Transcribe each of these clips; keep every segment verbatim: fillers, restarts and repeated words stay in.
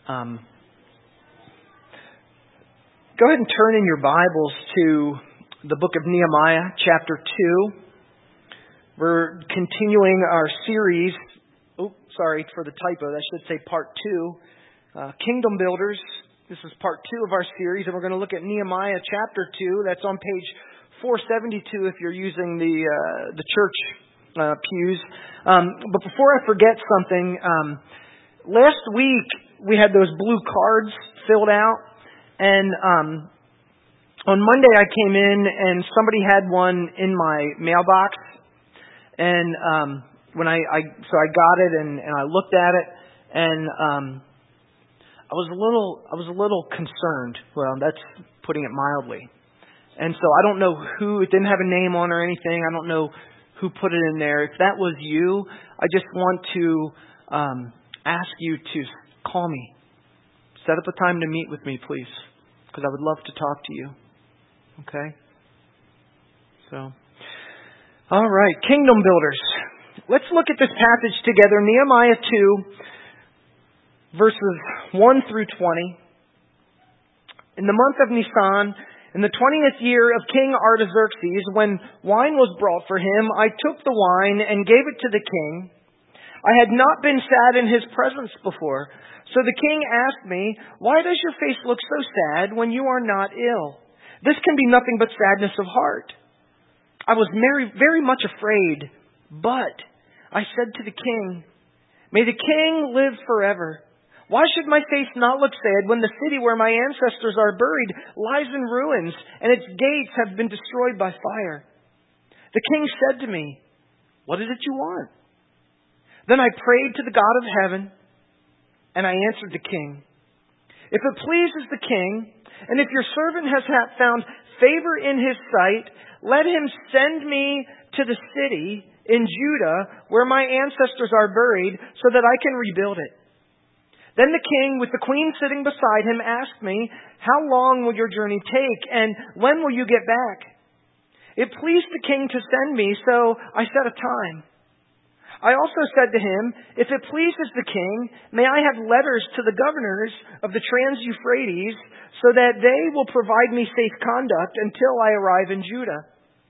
Um, go ahead and turn in your Bibles to the book of Nehemiah, chapter two. We're continuing our series. Oh, sorry for the typo. That should say part two. Uh, Kingdom Builders. This is part two of our series, and we're going to look at Nehemiah chapter two. That's on page four seventy-two if you're using the uh, the church uh, pews. Um, but before I forget something, um, last week we had those blue cards filled out, and um, on Monday I came in and somebody had one in my mailbox, and um, when I, I so I got it and, and I looked at it, and um, I was a little I was a little concerned. Well, that's putting it mildly. And so I don't know who, it didn't have a name on or anything. I don't know who put it in there. If that was you, I just want to um, ask you to call me. Set up a time to meet with me, please, because I would love to talk to you. Okay? So, all right, Kingdom Builders. Let's look at this passage together. Nehemiah two, verses one through twenty. In the month of Nisan, in the twentieth year of King Artaxerxes, when wine was brought for him, I took the wine and gave it to the king. I had not been sad in his presence before. So the king asked me, "Why does your face look so sad when you are not ill? This can be nothing but sadness of heart." I was very, very much afraid, but I said to the king, "May the king live forever. Why should my face not look sad when the city where my ancestors are buried lies in ruins and its gates have been destroyed by fire?" The king said to me, "What is it you want?" Then I prayed to the God of heaven, and I answered the king, "If it pleases the king, and if your servant has found favor in his sight, let him send me to the city in Judah where my ancestors are buried so that I can rebuild it." Then the king, with the queen sitting beside him, asked me, "How long will your journey take, and when will you get back?" It pleased the king to send me, so I set a time. I also said to him, "If it pleases the king, may I have letters to the governors of the Trans-Euphrates so that they will provide me safe conduct until I arrive in Judah.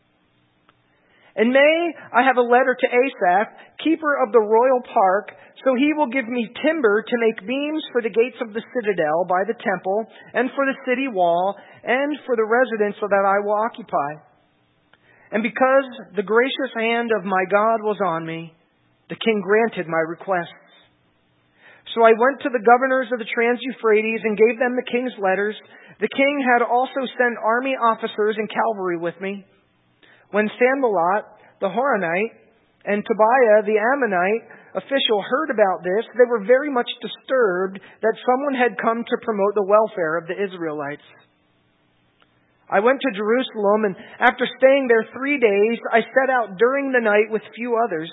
And may I have a letter to Asaph, keeper of the royal park, so he will give me timber to make beams for the gates of the citadel by the temple and for the city wall and for the residence that I will occupy." And because the gracious hand of my God was on me, the king granted my requests. So I went to the governors of the Trans-Euphrates and gave them the king's letters. The king had also sent army officers and cavalry with me. When Sanballat, the Horonite, and Tobiah, the Ammonite official heard about this, they were very much disturbed that someone had come to promote the welfare of the Israelites. I went to Jerusalem, and after staying there three days, I set out during the night with few others.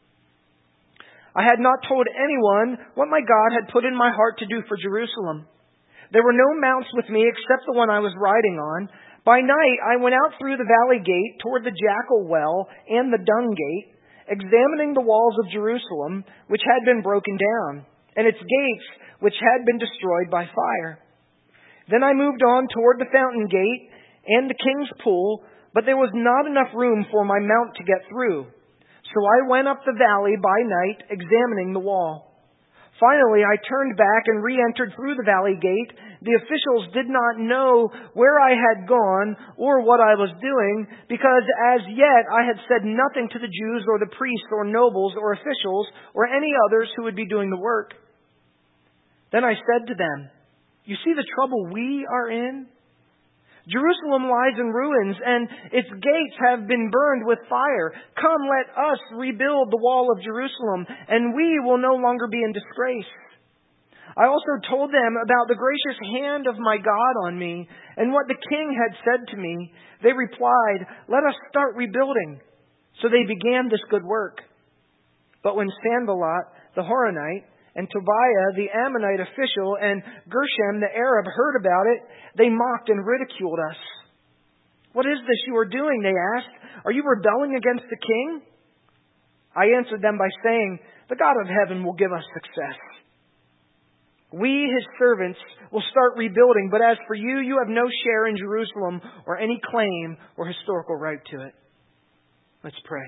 I had not told anyone what my God had put in my heart to do for Jerusalem. There were no mounts with me except the one I was riding on. By night, I went out through the valley gate toward the Jackal Well and the Dung Gate, examining the walls of Jerusalem, which had been broken down, and its gates, which had been destroyed by fire. Then I moved on toward the Fountain Gate and the King's Pool, but there was not enough room for my mount to get through. So I went up the valley by night, examining the wall. Finally, I turned back and re-entered through the valley gate. The officials did not know where I had gone or what I was doing, because as yet I had said nothing to the Jews or the priests or nobles or officials or any others who would be doing the work. Then I said to them, "You see the trouble we are in? Jerusalem lies in ruins, and its gates have been burned with fire. Come, let us rebuild the wall of Jerusalem, and we will no longer be in disgrace." I also told them about the gracious hand of my God on me, and what the king had said to me. They replied, "Let us start rebuilding." So they began this good work. But when Sanballat, the Horonite, and Tobiah, the Ammonite official, and Geshem, the Arab, heard about it, they mocked and ridiculed us. "What is this you are doing?" they asked. "Are you rebelling against the king?" I answered them by saying, "The God of heaven will give us success." We, His servants, will start rebuilding, but as for you, you have no share in Jerusalem or any claim or historical right to it. Let's pray.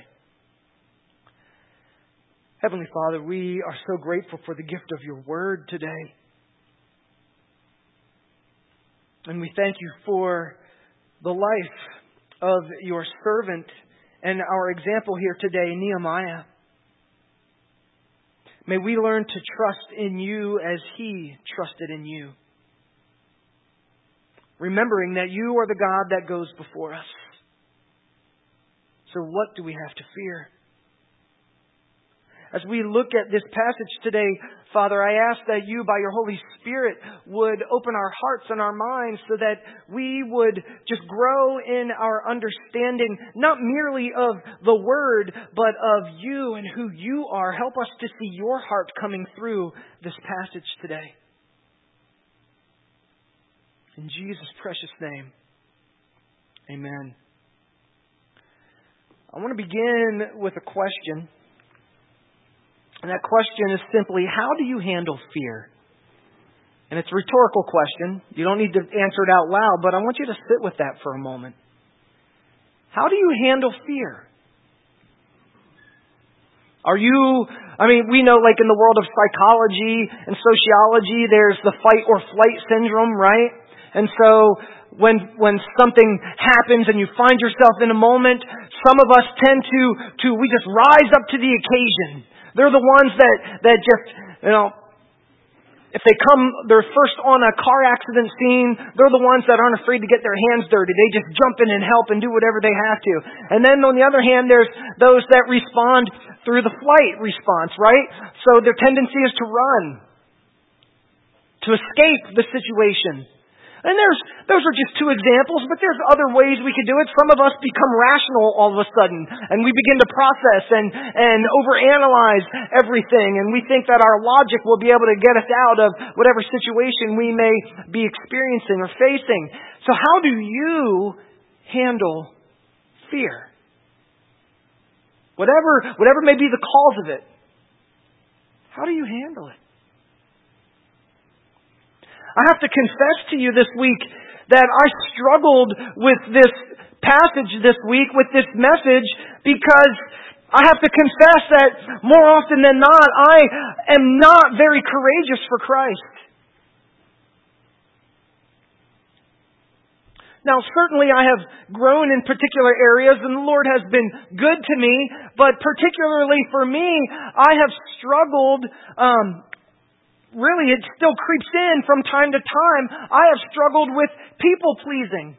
Heavenly Father, we are so grateful for the gift of your word today. And we thank you for the life of your servant and our example here today, Nehemiah. May we learn to trust in you as he trusted in you. Remembering that you are the God that goes before us. So what do we have to fear? As we look at this passage today, Father, I ask that you, by your Holy Spirit, would open our hearts and our minds so that we would just grow in our understanding, not merely of the Word, but of you and who you are. Help us to see your heart coming through this passage today. In Jesus' precious name, amen. I want to begin with a question. And that question is simply, how do you handle fear? And it's a rhetorical question. You don't need to answer it out loud, but I want you to sit with that for a moment. How do you handle fear? Are you, I mean, we know like in the world of psychology and sociology, there's the fight or flight syndrome, right? And so when when something happens and you find yourself in a moment, some of us tend to, to we just rise up to the occasion. They're the ones that, that just, you know, if they come, they're first on a car accident scene, they're the ones that aren't afraid to get their hands dirty. They just jump in and help and do whatever they have to. And then on the other hand, there's those that respond through the flight response, right? So their tendency is to run, to escape the situation. And there's those are just two examples, but there's other ways we could do it. Some of us become rational all of a sudden, and we begin to process and, and overanalyze everything, and we think that our logic will be able to get us out of whatever situation we may be experiencing or facing. So how do you handle fear? Whatever, whatever may be the cause of it, how do you handle it? I have to confess to you this week that I struggled with this passage this week, with this message, because I have to confess that more often than not, I am not very courageous for Christ. Now, certainly I have grown in particular areas, and the Lord has been good to me, but particularly for me, I have struggled um Really, it still creeps in from time to time. I have struggled with people-pleasing.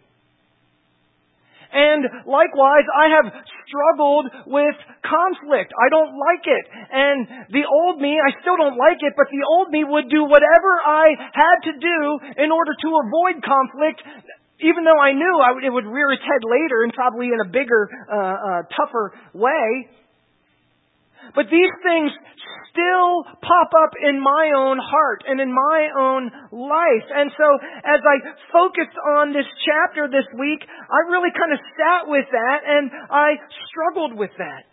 And likewise, I have struggled with conflict. I don't like it. And the old me, I still don't like it, but the old me would do whatever I had to do in order to avoid conflict, even though I knew I would, it would rear its head later and probably in a bigger, uh, uh, tougher way. But these things still pop up in my own heart and in my own life. And so as I focused on this chapter this week, I really kind of sat with that and I struggled with that.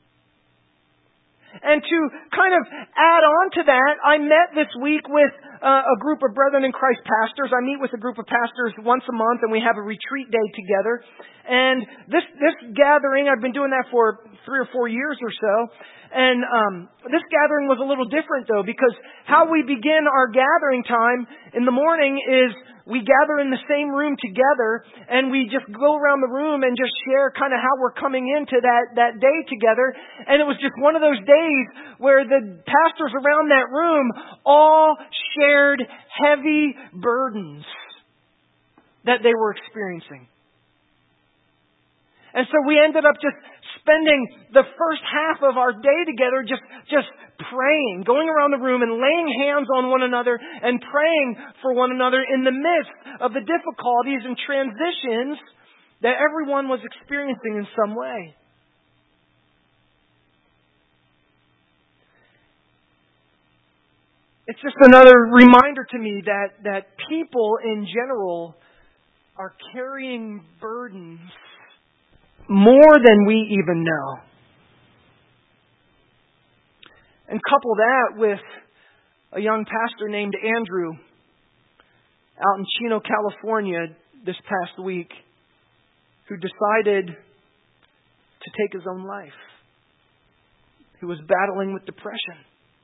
And to kind of add on to that, I met this week with uh, a group of Brethren in Christ pastors. I meet with a group of pastors once a month, and we have a retreat day together. And this this gathering, I've been doing that for three or four years or so. And um, this gathering was a little different, though, because how we begin our gathering time in the morning is we gather in the same room together, and we just go around the room and just share kind of how we're coming into that, that day together. And it was just one of those days where the pastors around that room all shared heavy burdens that they were experiencing. And so we ended up just spending the first half of our day together just, just praying, going around the room and laying hands on one another and praying for one another in the midst of the difficulties and transitions that everyone was experiencing in some way. It's just another reminder to me that, that people in general are carrying burdens more than we even know. And couple that with a young pastor named Andrew out in Chino, California this past week who decided to take his own life. He was battling with depression.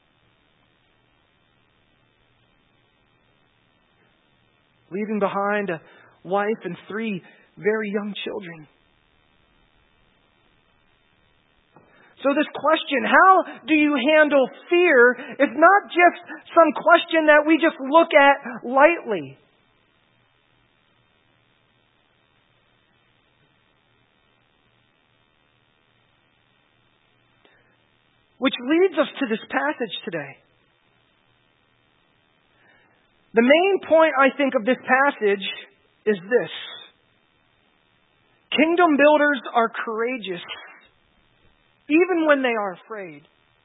Leaving behind a wife and three very young children. So this question, how do you handle fear, is not just some question that we just look at lightly. Which leads us to this passage today. The main point, I think, of this passage is this. Kingdom builders are courageous, even when they are afraid.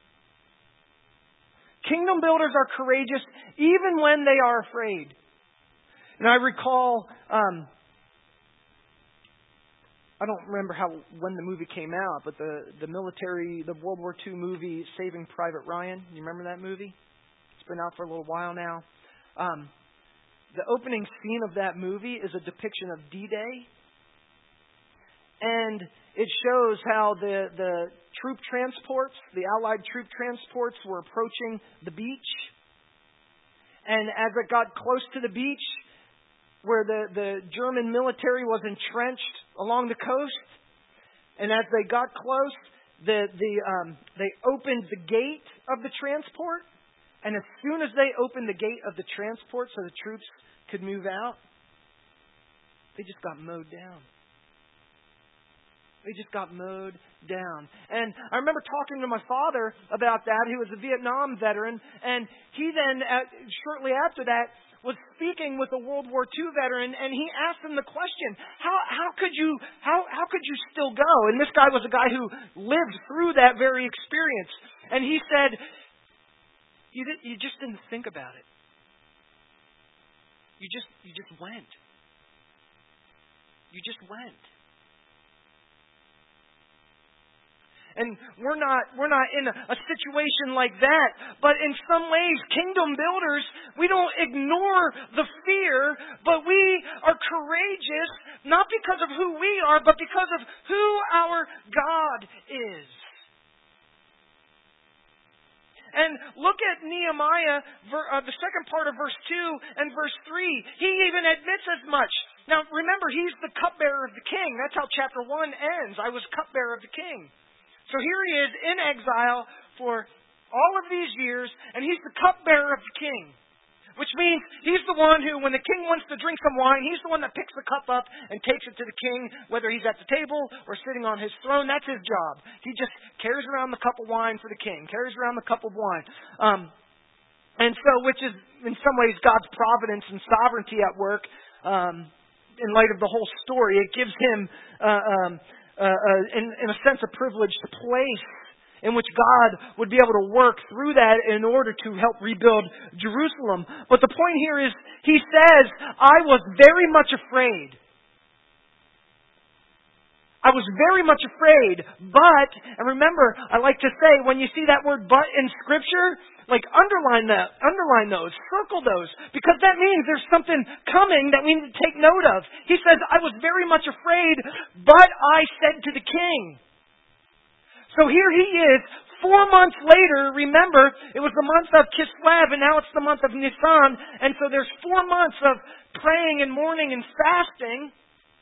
Kingdom builders are courageous, even when they are afraid. And I recall, um, I don't remember how when the movie came out, but the, the military, the World War Two movie, Saving Private Ryan. You remember that movie? It's been out for a little while now. Um, the opening scene of that movie is a depiction of D-Day. And it shows how the, the troop transports, the Allied troop transports, were approaching the beach. And as it got close to the beach, where the, the German military was entrenched along the coast, and as they got close, the, the, um, they opened the gate of the transport. And as soon as they opened the gate of the transport so the troops could move out, they just got mowed down. They just got mowed down. And I remember talking to my father about that. He was a Vietnam veteran. And he then, at, shortly after that, was speaking with a World War Two veteran. And he asked him the question, how, how, could you, how, how could you still go? And this guy was a guy who lived through that very experience. And he said, you, did, you just didn't think about it. You just, you just went. You just went. And we're not we're not in a, a situation like that. But in some ways, kingdom builders, we don't ignore the fear, but we are courageous, not because of who we are, but because of who our God is. And look at Nehemiah, uh, the second part of verse two and verse three. He even admits as much. Now, remember, he's the cupbearer of the king. That's how chapter one ends. I was cupbearer of the king. So here he is in exile for all of these years, and he's the cupbearer of the king. Which means he's the one who, when the king wants to drink some wine, he's the one that picks the cup up and takes it to the king, whether he's at the table or sitting on his throne. That's his job. He just carries around the cup of wine for the king, carries around the cup of wine. Um, and so, which is in some ways God's providence and sovereignty at work um, in light of the whole story. It gives him... Uh, um, Uh, uh, in, in a sense, a privileged place in which God would be able to work through that in order to help rebuild Jerusalem. But the point here is, he says, I was very much afraid. I was very much afraid, but, and remember, I like to say, when you see that word but in Scripture, like underline that, underline those, circle those, because that means there's something coming that we need to take note of. He says, I was very much afraid, but I said to the king. So here he is, four months later, remember, it was the month of Kislev, and now it's the month of Nisan, and so there's four months of praying and mourning and fasting.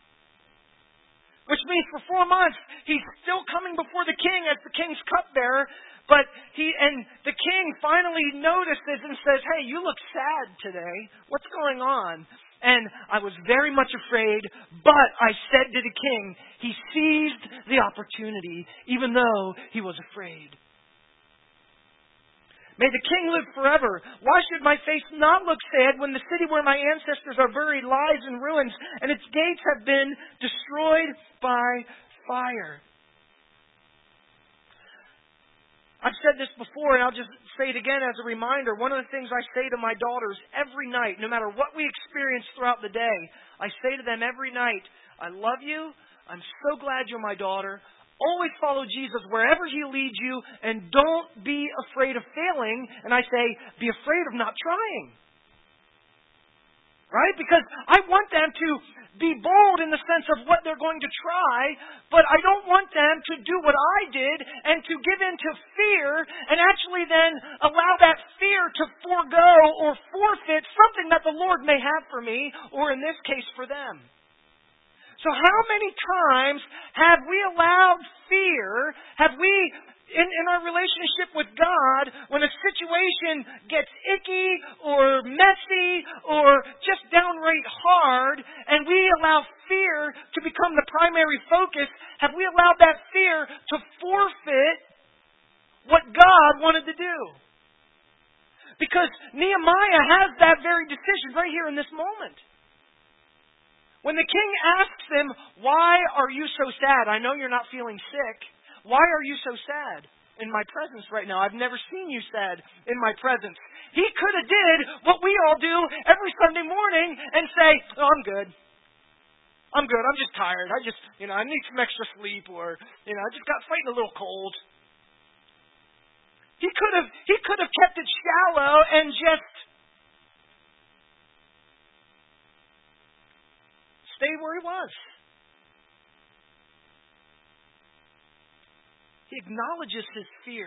Which means for four months, he's still coming before the king as the king's cupbearer. But he, and the king finally notices and says, hey, you look sad today. What's going on? And I was very much afraid, but I said to the king, he seized the opportunity, even though he was afraid. May the king live forever. Why should my face not look sad when the city where my ancestors are buried lies in ruins and its gates have been destroyed by fire? I've said this before, and I'll just say it again as a reminder. One of the things I say to my daughters every night, no matter what we experience throughout the day, I say to them every night, I love you. I'm so glad you're my daughter. Always follow Jesus wherever He leads you, and don't be afraid of failing. And I say, be afraid of not trying. Right? Because I want them to be bold in the sense of what they're going to try, but I don't want them to do what I did and to give in to fear and actually then allow that fear to forego or forfeit something that the Lord may have for me, or in this case for them. So how many times have we allowed fear, have we, in, in our relationship with God, when a situation gets icky or messy or just downright hard, and we allow fear to become the primary focus, have we allowed that fear to forfeit what God wanted to do? Because Nehemiah has that very decision right here in this moment. When the king asks him, why are you so sad? I know you're not feeling sick. Why are you so sad in my presence right now? I've never seen you sad in my presence. He could have did what we all do every Sunday morning and say, oh, I'm good. I'm good. I'm just tired. I just, you know, I need some extra sleep, or, you know, I just got fighting a little cold. He could have, he could have kept it shallow and just stay where he was. He acknowledges his fear.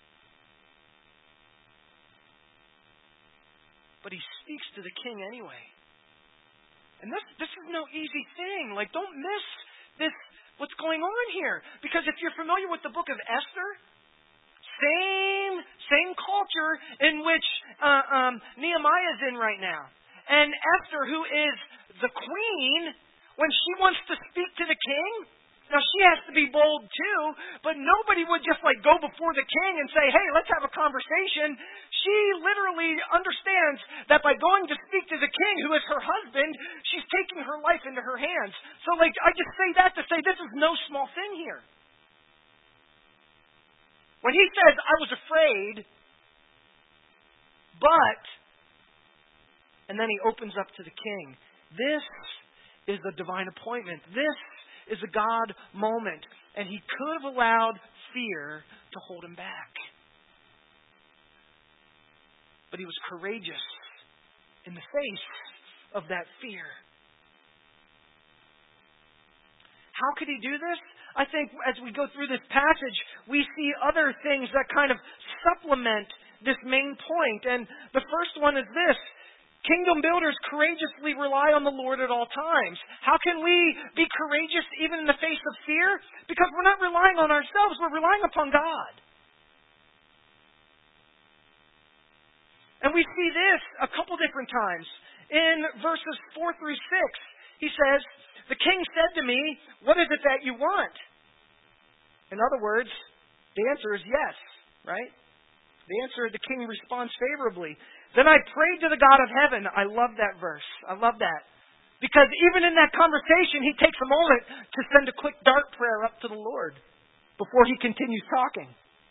But he speaks to the king anyway. And this this is no easy thing. Like, don't miss this, what's going on here. Because if you're familiar with the book of Esther, same same culture in which uh, um, Nehemiah is in right now. And Esther, who is the queen, when she wants to speak to the king, now she has to be bold too, but nobody would just like go before the king and say, hey, let's have a conversation. She literally understands that by going to speak to the king, who is her husband, she's taking her life into her hands. So like, I just say that to say this is no small thing here. When he says, I was afraid, but, and then he opens up to the king. This is the divine appointment. This is a God moment. And he could have allowed fear to hold him back. But he was courageous in the face of that fear. How could he do this? I think as we go through this passage, we see other things that kind of supplement this main point. And the first one is this. Kingdom builders courageously rely on the Lord at all times. How can we be courageous even in the face of fear? Because we're not relying on ourselves, we're relying upon God. And we see this a couple different times. In verses four through six, he says, the king said to me, what is it that you want? In other words, the answer is yes, right? The answer, the king responds favorably. Then I prayed to the God of heaven. I love that verse. I love that. Because even in that conversation, he takes a moment to send a quick dart prayer up to the Lord before he continues talking.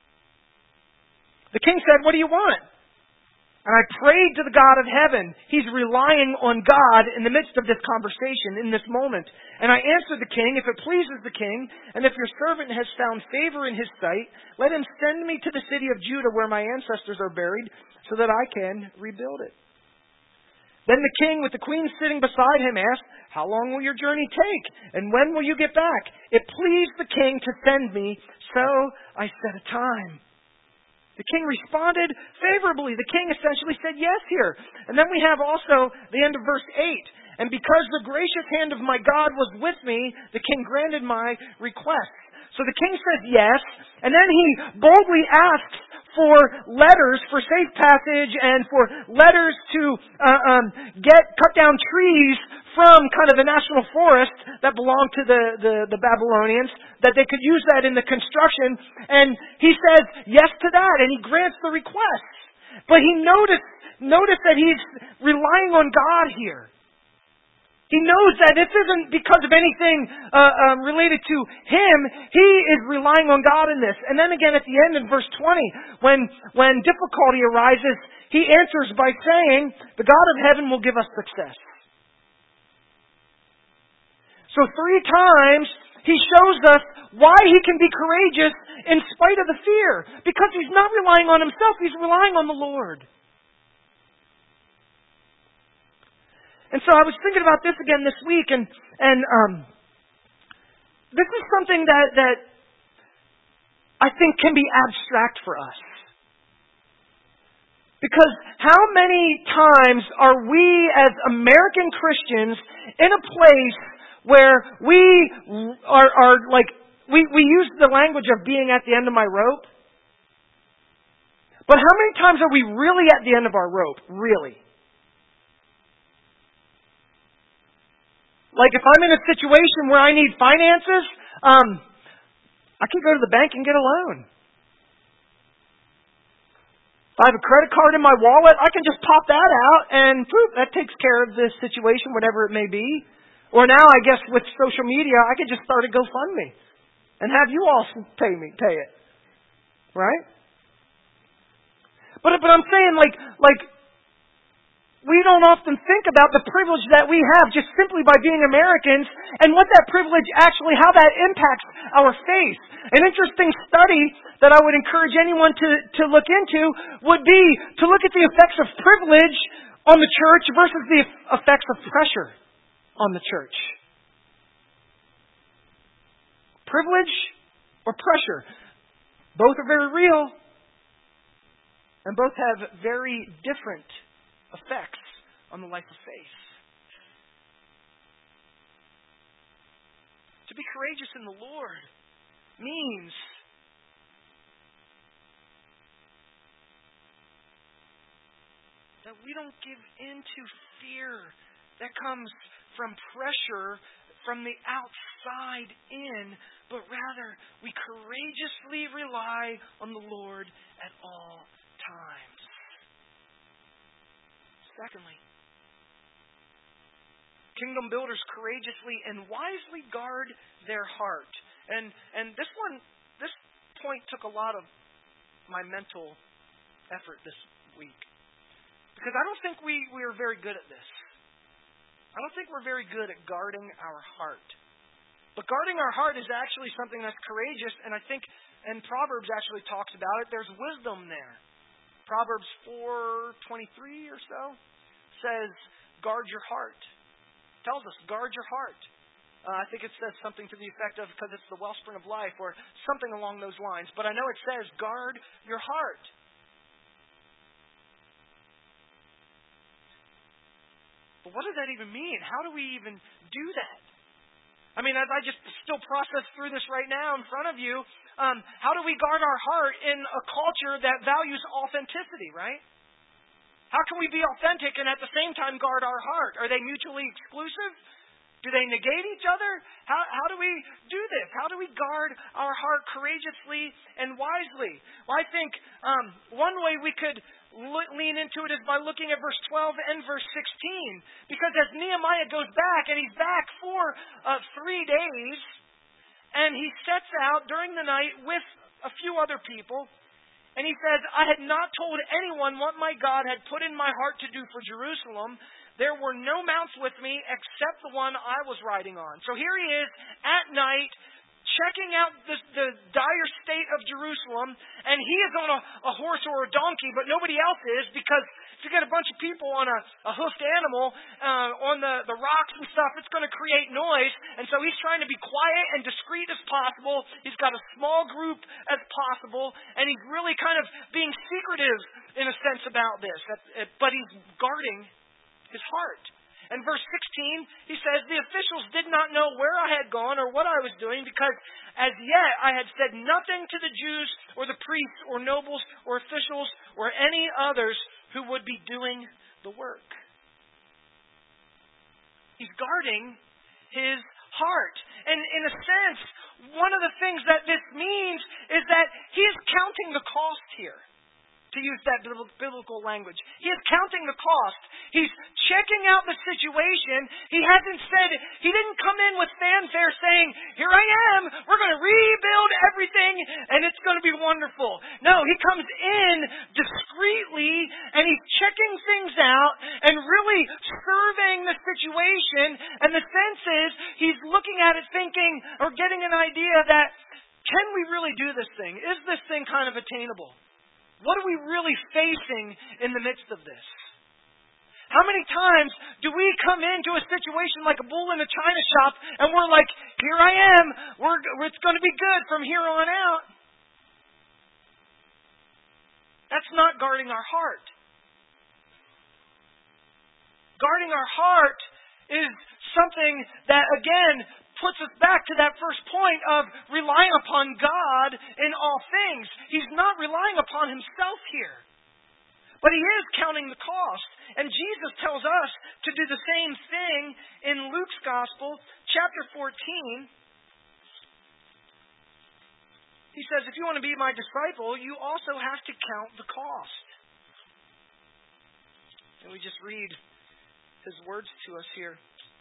The king said, what do you want? And I prayed to the God of heaven. He's relying on God in the midst of this conversation, in this moment. And I answered the king, if it pleases the king, and if your servant has found favor in his sight, let him send me to the city of Judah where my ancestors are buried, so that I can rebuild it. Then the king, with the queen sitting beside him, asked, how long will your journey take? And when will you get back? It pleased the king to send me, so I set a time. The king responded favorably. The king essentially said yes here. And then we have also the end of verse eight. And because the gracious hand of my God was with me, the king granted my request. So the king says yes, and then he boldly asks for letters for safe passage and for letters to uh, um, get cut down trees from kind of the national forest that belonged to the, the, the Babylonians, that they could use that in the construction. And he says yes to that, and he grants the request. But he noticed, noticed that he's relying on God here. He knows that this isn't because of anything uh, um, related to him. He is relying on God in this. And then again at the end in verse twenty, when, when difficulty arises, he answers by saying, the God of heaven will give us success. So three times he shows us why he can be courageous in spite of the fear. Because he's not relying on himself, he's relying on the Lord. And so I was thinking about this again this week, and and um, this is something that, that I think can be abstract for us. Because how many times are we as American Christians in a place where we are, are like, we, we use the language of being at the end of my rope? But how many times are we really at the end of our rope? Really? Like if I'm in a situation where I need finances, um, I can go to the bank and get a loan. If I have a credit card in my wallet, I can just pop that out and poof, that takes care of this situation, whatever it may be. Or now, I guess, with social media, I could just start a GoFundMe and have you all pay me, pay it. Right? But, but I'm saying, like, like, we don't often think about the privilege that we have just simply by being Americans and what that privilege actually, how that impacts our faith. An interesting study that I would encourage anyone to, to look into would be to look at the effects of privilege on the church versus the effects of pressure on the church. Privilege or pressure. Both are very real and both have very different effects on the life of faith. To be courageous in the Lord means that we don't give in to fear that comes from pressure from the outside in, but rather we courageously rely on the Lord at all times. Secondly, kingdom builders courageously and wisely guard their heart. And and this one, this point took a lot of my mental effort this week. Because I don't think we, we are very good at this. I don't think we're very good at guarding our heart. But guarding our heart is actually something that's courageous, and I think, and Proverbs actually talks about it, there's wisdom there. Proverbs four twenty-three or so says, guard your heart. Tells us, guard your heart. Uh, I think it says something to the effect of, because it's the wellspring of life, or something along those lines. But I know it says, guard your heart. But what does that even mean? How do we even do that? I mean, as I just still process through this right now in front of you, um, how do we guard our heart in a culture that values authenticity, right? How can we be authentic and at the same time guard our heart? Are they mutually exclusive? Do they negate each other? How, how do we do this? How do we guard our heart courageously and wisely? Well, I think um, one way we could lean into it is by looking at verse twelve and verse sixteen. Because as Nehemiah goes back, and he's back for uh, three days, and he sets out during the night with a few other people, and he says, I had not told anyone what my God had put in my heart to do for Jerusalem. There were no mounts with me except the one I was riding on. So here he is at night, checking out the, the dire state of Jerusalem, and he is on a, a horse or a donkey, but nobody else is, because if you get a bunch of people on a, a hoofed animal uh, on the, the rocks and stuff, it's going to create noise, and so he's trying to be quiet and discreet as possible. He's got a small group as possible, and he's really kind of being secretive in a sense about this, but he's guarding his heart. In verse sixteen, he says, the officials did not know where I had gone or what I was doing, because as yet I had said nothing to the Jews or the priests or nobles or officials or any others who would be doing the work. He's guarding his heart. And in a sense, one of the things that this means is that he is counting the cost here. To use that biblical language. He is counting the cost. He's checking out the situation. He hasn't said, he didn't come in with fanfare saying, here I am, we're going to rebuild everything and it's going to be wonderful. No, he comes in discreetly and he's checking things out and really surveying the situation. And the sense is he's looking at it thinking or getting an idea that, can we really do this thing? Is this thing kind of attainable? What are we really facing in the midst of this? How many times do we come into a situation like a bull in a china shop and we're like, here I am, we're, it's going to be good from here on out? That's not guarding our heart. Guarding our heart is something that, again, puts us back to that first point of relying upon God in all things. He's not relying upon himself here. But he is counting the cost. And Jesus tells us to do the same thing in Luke's Gospel, chapter fourteen. He says, if you want to be my disciple, you also have to count the cost. And we just read his words to us here.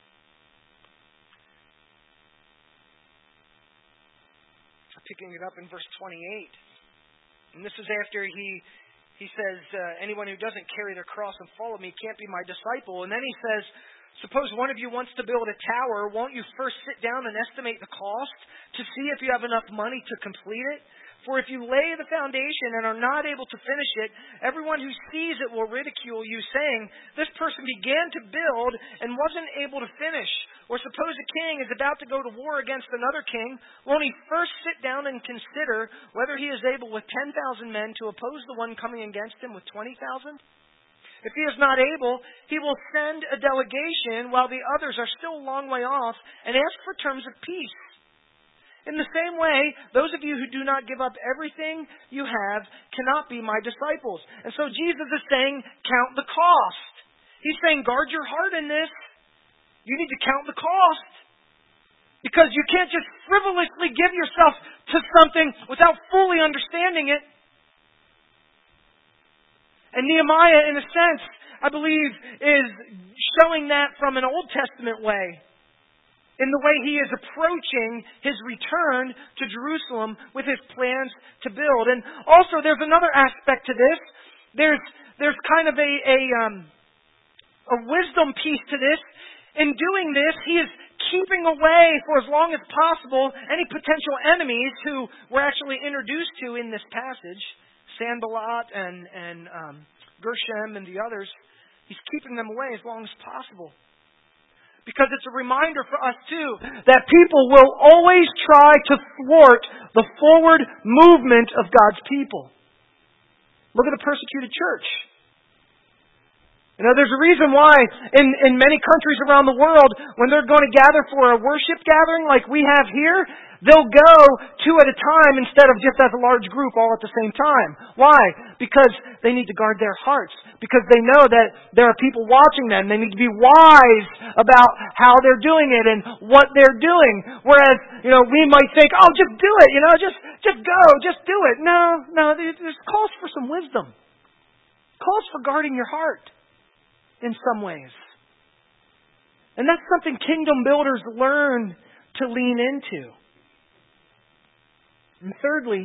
Picking it up in verse twenty-eight. And this is after he he says, uh, anyone who doesn't carry their cross and follow me can't be my disciple. And then he says, suppose one of you wants to build a tower, won't you first sit down and estimate the cost to see if you have enough money to complete it? For if you lay the foundation and are not able to finish it, everyone who sees it will ridicule you, saying, this person began to build and wasn't able to finish. Or suppose a king is about to go to war against another king, won't he first sit down and consider whether he is able with ten thousand men to oppose the one coming against him with twenty thousand? If he is not able, he will send a delegation while the others are still a long way off and ask for terms of peace. In the same way, those of you who do not give up everything you have cannot be my disciples. And so Jesus is saying, count the cost. He's saying, guard your heart in this. You need to count the cost. Because you can't just frivolously give yourself to something without fully understanding it. And Nehemiah, in a sense, I believe, is showing that from an Old Testament way. In the way he is approaching his return to Jerusalem with his plans to build. And also there's another aspect to this. There's there's kind of a, a, um, a wisdom piece to this. In doing this, he is keeping away for as long as possible any potential enemies who we're actually introduced to in this passage. Sanballat and, and um, Geshem and the others. He's keeping them away as long as possible. Because it's a reminder for us, too, that people will always try to thwart the forward movement of God's people. Look at the persecuted church. You know, there's a reason why in, in many countries around the world, when they're going to gather for a worship gathering like we have here, they'll go two at a time instead of just as a large group all at the same time. Why? Because they need to guard their hearts. Because they know that there are people watching them. They need to be wise about how they're doing it and what they're doing. Whereas, you know, we might think, oh, just do it. You know, just just go. Just do it. No, no, there's calls for some wisdom. Calls for guarding your heart in some ways. And that's something kingdom builders learn to lean into. And thirdly,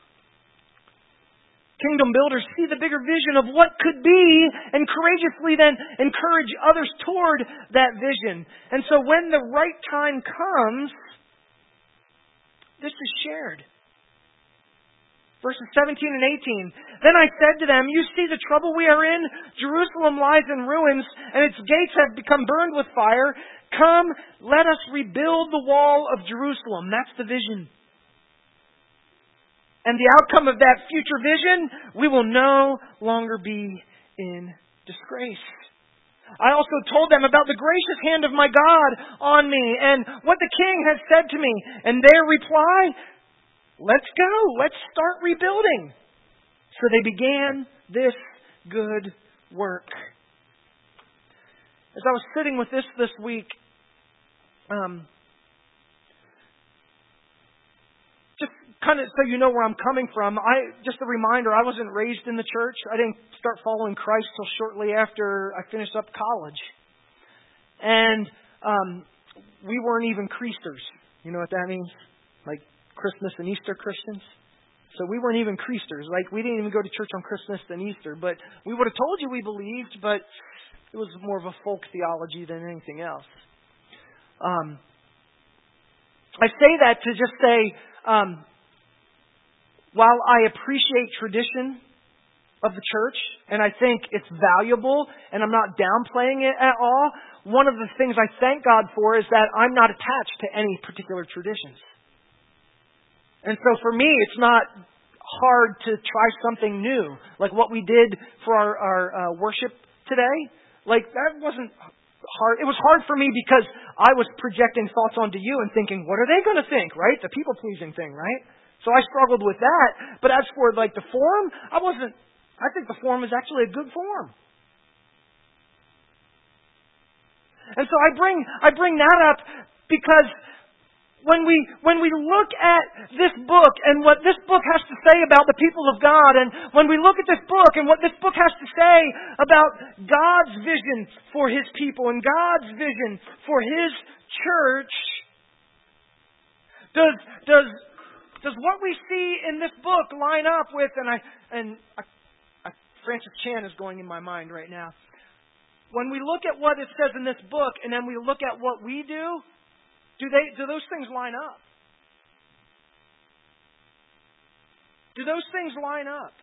kingdom builders see the bigger vision of what could be and courageously then encourage others toward that vision. And so when the right time comes, this is shared. Verses seventeen and eighteen. Then I said to them, you see the trouble we are in? Jerusalem lies in ruins, and its gates have become burned with fire. Come, let us rebuild the wall of Jerusalem. That's the vision. And the outcome of that future vision, we will no longer be in disgrace. I also told them about the gracious hand of my God on me and what the king has said to me. And their reply, let's go. Let's start rebuilding. So they began this good work. As I was sitting with this this week, um, just kind of so you know where I'm coming from, I just a reminder, I wasn't raised in the church. I didn't start following Christ till shortly after I finished up college. And um, we weren't even Creasters. You know what that means? Like Christmas and Easter Christians. So we weren't even Creasters. Like we didn't even go to church on Christmas and Easter. But we would have told you we believed, but it was more of a folk theology than anything else. Um, I say that to just say, um, while I appreciate tradition of the church, and I think it's valuable, and I'm not downplaying it at all, one of the things I thank God for is that I'm not attached to any particular traditions. And so for me, it's not hard to try something new, like what we did for our, our uh, worship today. Like, that wasn't hard. It was hard for me because I was projecting thoughts onto you and thinking, what are they going to think, right? The people-pleasing thing, right? So I struggled with that. But as for like the form, I wasn't, I think the form is actually a good form. And so I bring, I bring that up because when we, when we look at this book and what this book has to say about the people of God, and when we look at this book and what this book has to say about God's vision for His people and God's vision for His church, does, does, Does what we see in this book line up with, and I and I, I, Francis Chan is going in my mind right now. When we look at what it says in this book, and then we look at what we do, do they do those things line up? Do those things line up?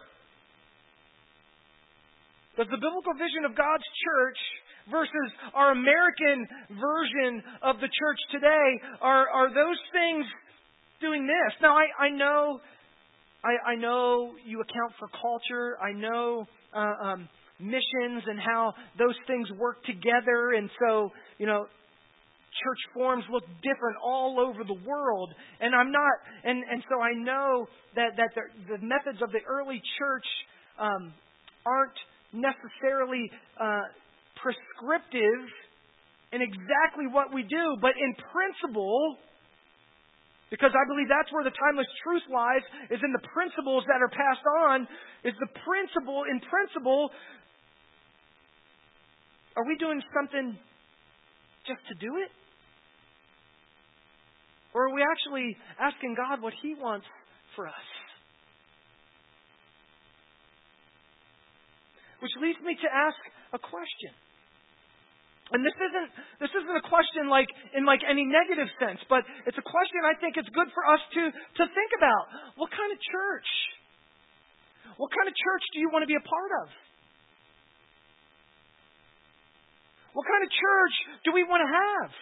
Does the biblical vision of God's church versus our American version of the church today, are are those things doing this? Now, I, I know I, I know you account for culture. I know uh, um, missions and how those things work together. And so, you know, church forms look different all over the world. And I'm not, and, and so I know that, that the, the methods of the early church um, aren't necessarily uh, prescriptive in exactly what we do. But in principle, because I believe that's where the timeless truth lies, is in the principles that are passed on, is the principle, in principle, are we doing something just to do it? Or are we actually asking God what He wants for us? Which leads me to ask a question. And this isn't this isn't a question like in like any negative sense, but it's a question I think it's good for us to, to think about. What kind of church? What kind of church do you want to be a part of? What kind of church do we want to have?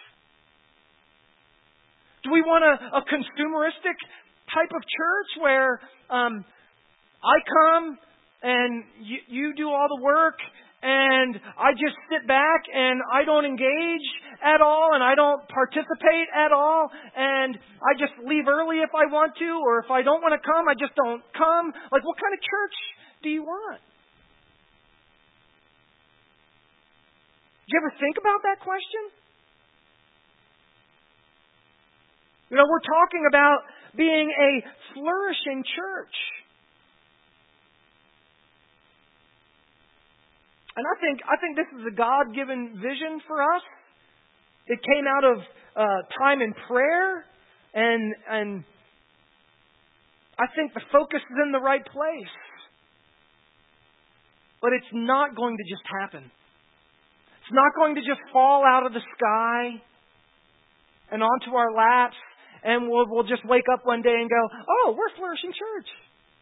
Do we want a, a consumeristic type of church where um, I come and you, you do all the work, and I just sit back and I don't engage at all and I don't participate at all, and I just leave early if I want to, or if I don't want to come, I just don't come? Like, what kind of church do you want? Did you ever think about that question? You know, we're talking about being a flourishing church. And I think I think this is a God-given vision for us. It came out of uh, time in prayer, and and I think the focus is in the right place. But it's not going to just happen. It's not going to just fall out of the sky and onto our laps, and we'll we'll just wake up one day and go, "Oh, we're a flourishing church."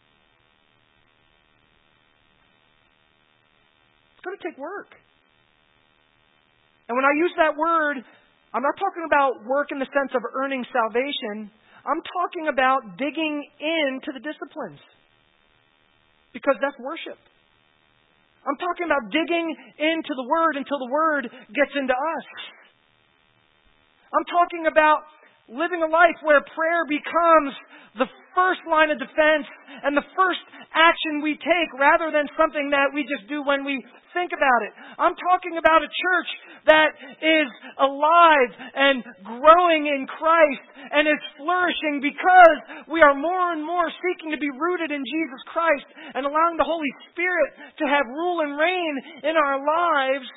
It's going to take work. And when I use that word, I'm not talking about work in the sense of earning salvation. I'm talking about digging into the disciplines, because that's worship. I'm talking about digging into the Word until the Word gets into us. I'm talking about living a life where prayer becomes the first line of defense and the first action we take rather than something that we just do when we think about it. I'm talking about a church that is alive and growing in Christ and is flourishing because we are more and more seeking to be rooted in Jesus Christ and allowing the Holy Spirit to have rule and reign in our lives.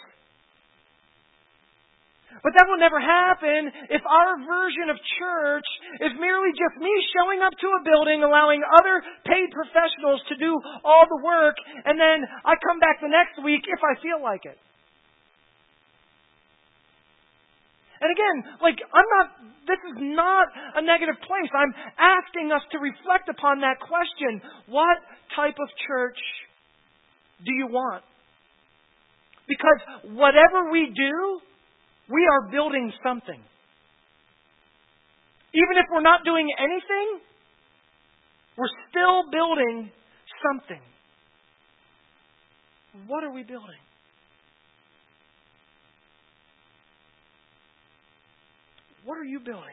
But that will never happen if our version of church is merely just me showing up to a building, allowing other paid professionals to do all the work, and then I come back the next week if I feel like it. And again, like, I'm not, this is not a negative place. I'm asking us to reflect upon that question. What type of church do you want? Because whatever we do, we are building something. Even if we're not doing anything, we're still building something. What are we building? What are you building?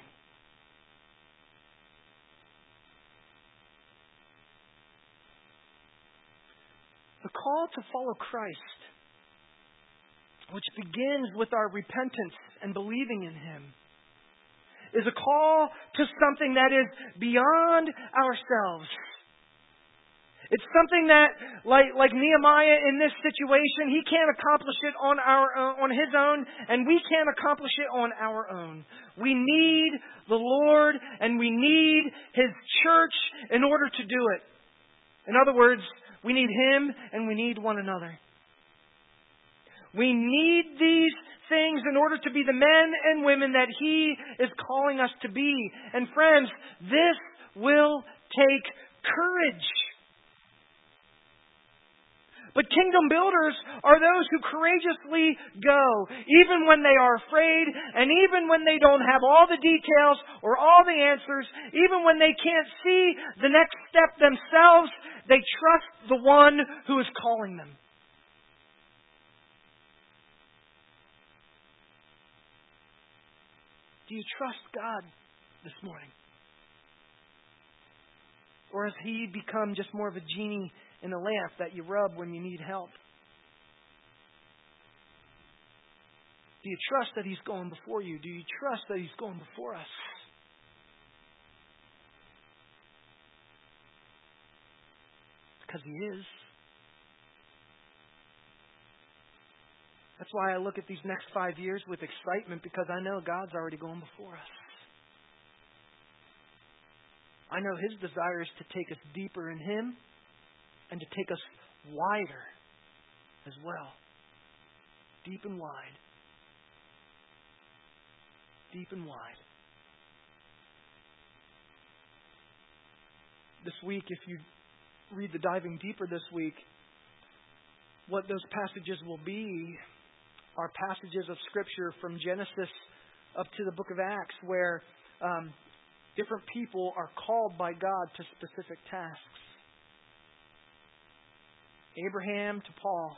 The call to follow Christ, which begins with our repentance and believing in Him, is a call to something that is beyond ourselves. It's something that, like, like Nehemiah in this situation, he can't accomplish it on our own, on his own, and we can't accomplish it on our own. We need the Lord, and we need His church in order to do it. In other words, we need Him, and we need one another. We need these things in order to be the men and women that He is calling us to be. And friends, this will take courage. But kingdom builders are those who courageously go, even when they are afraid, and even when they don't have all the details or all the answers, even when they can't see the next step themselves, they trust the one who is calling them. Do you trust God this morning? Or has He become just more of a genie in a lamp that you rub when you need help? Do you trust that He's going before you? Do you trust that He's going before us? Because He is. That's why I look at these next five years with excitement, because I know God's already going before us. I know His desire is to take us deeper in Him and to take us wider as well. Deep and wide. Deep and wide. This week, if you read the Diving Deeper this week, what those passages will be are passages of Scripture from Genesis up to the book of Acts, where um, different people are called by God to specific tasks. Abraham to Paul.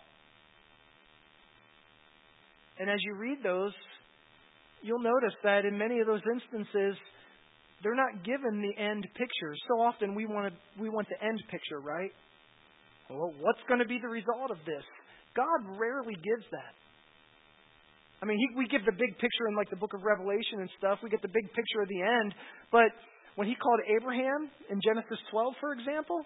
And as you read those, you'll notice that in many of those instances, they're not given the end picture. So often we want to, we want the end picture, right? Well, what's going to be the result of this? God rarely gives that. I mean, he, we give the big picture in like the book of Revelation and stuff. We get the big picture of the end. But when He called Abraham in Genesis twelve, for example,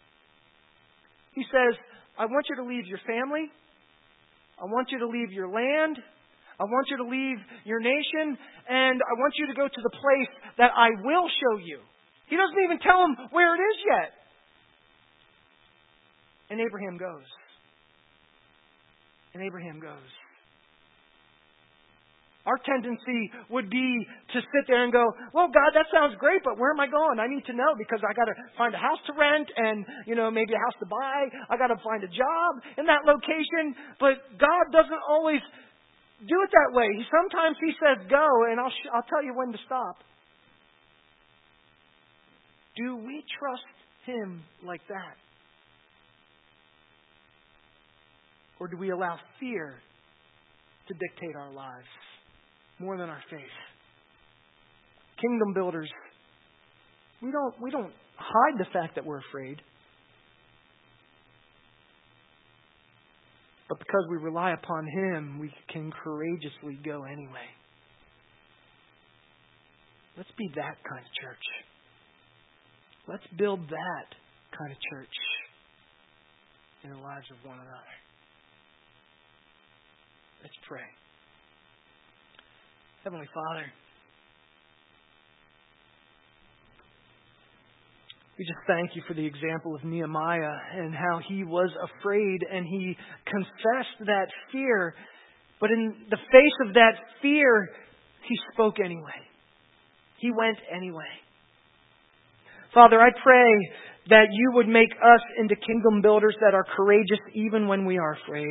He says, I want you to leave your family. I want you to leave your land. I want you to leave your nation. And I want you to go to the place that I will show you. He doesn't even tell him where it is yet. And Abraham goes. And Abraham goes. Our tendency would be to sit there and go, well, God, that sounds great, but where am I going? I need to know, because I got to find a house to rent and, you know, maybe a house to buy. I got to find a job in that location. But God doesn't always do it that way. Sometimes He says go, and I'll sh- I'll tell you when to stop. Do we trust Him like that? Or do we allow fear to dictate our lives more than our faith? Kingdom builders, we don't, we don't hide the fact that we're afraid. But because we rely upon Him, we can courageously go anyway. Let's be that kind of church. Let's build that kind of church in the lives of one another. Let's pray. Heavenly Father, we just thank You for the example of Nehemiah and how he was afraid and he confessed that fear. But in the face of that fear, he spoke anyway. He went anyway. Father, I pray that You would make us into kingdom builders that are courageous even when we are afraid.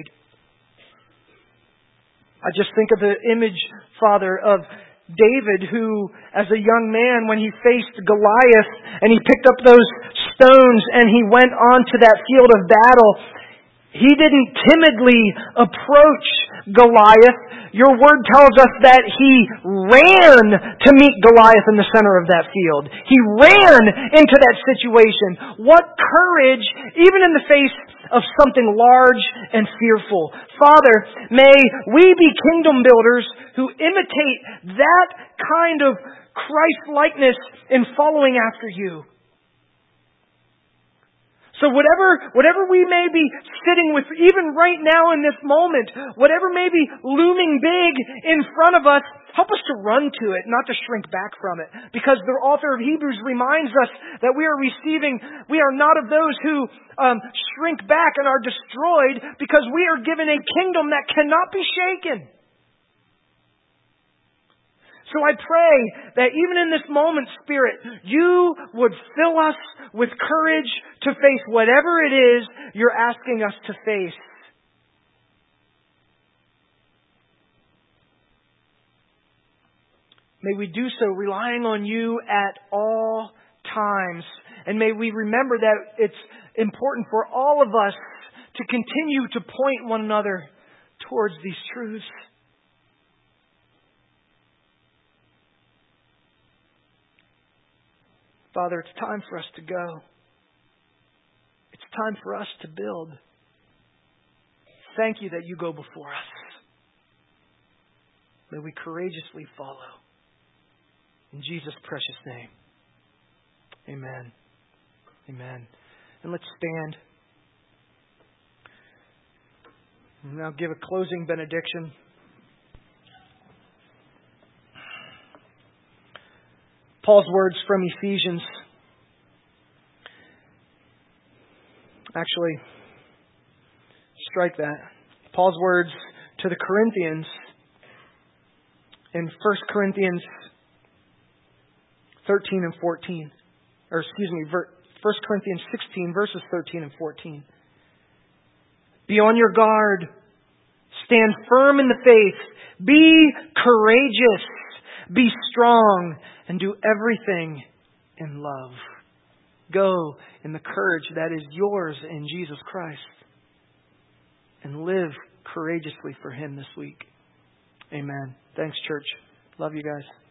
I just think of the image, Father, of David who, as a young man, when he faced Goliath and he picked up those stones and he went on to that field of battle, he didn't timidly approach Goliath. Your Word tells us that he ran to meet Goliath in the center of that field. He ran into that situation. What courage, even in the face of something large and fearful. Father, may we be kingdom builders who imitate that kind of Christ-likeness in following after You. So whatever, whatever we may be sitting with, even right now in this moment, whatever may be looming big in front of us, help us to run to it, not to shrink back from it. Because the author of Hebrews reminds us that we are receiving, we are not of those who um, shrink back and are destroyed, because we are given a kingdom that cannot be shaken. So I pray that even in this moment, Spirit, You would fill us with courage to face whatever it is You're asking us to face. May we do so relying on You at all times. And may we remember that it's important for all of us to continue to point one another towards these truths. Father, it's time for us to go. It's time for us to build. Thank You that You go before us. May we courageously follow. In Jesus' precious name. Amen. Amen. And let's stand. And now give a closing benediction. Paul's words from Ephesians. Actually, strike that. Paul's words to the Corinthians in First Corinthians thirteen and fourteen. Or excuse me, First Corinthians sixteen, verses thirteen and fourteen. Be on your guard. Stand firm in the faith. Be courageous. Be strong. And do everything in love. Go in the courage that is yours in Jesus Christ. And live courageously for Him this week. Amen. Thanks, church. Love you guys.